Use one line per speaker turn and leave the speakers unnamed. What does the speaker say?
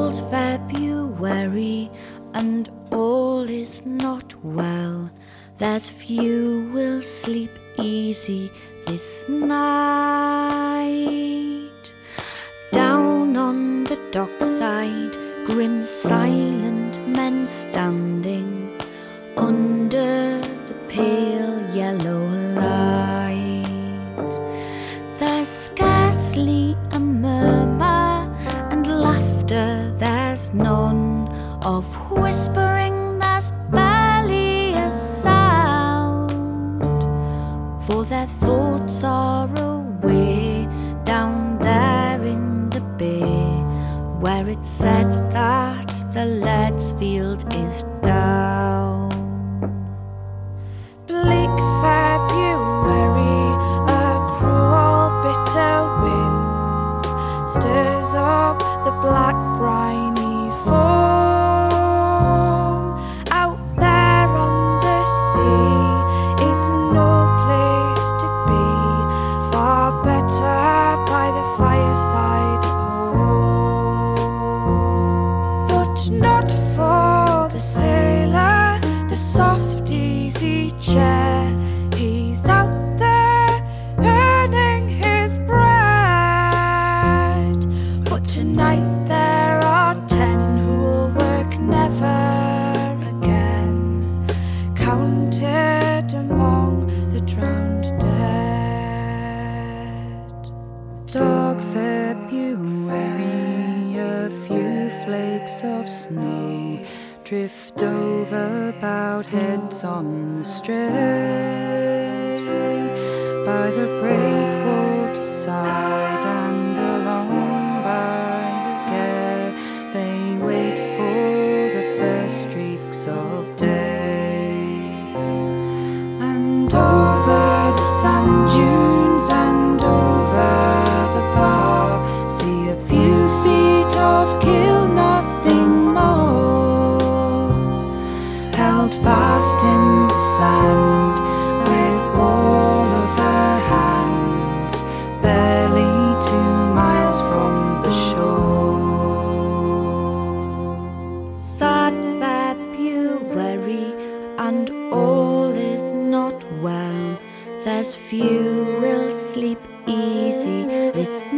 cold February, and all is not well. There's few will sleep easy this night. Down on the dockside, grim silent men standing under the pale yellow light. There's scarcely a murmur and laughter, there's none of whispering, there's barely a sound, for their thoughts are away down there in the bay, where it's said that the Leadsfield is down.
Bleak February, a cruel bitter wind stirs up the black briny foam. Out there on the sea is no place to be, far better by the fireside, but not for the sailor, the soft easy chair. He's out there earning his bread, but tonight there are 10 who'll work never again, counted among the drowned dead. Dark February, a few flakes of snow drift over bowed heads on the stray, by the breakwater side and along by the gare. They wait for the first streaks of day, and over the sand dunes and over the bar, see a few feet of keel, nothing more, held fast in the sand with all of her hands, barely 2 miles from the shore.
Sad February, and all is not well. There's few will sleep easy this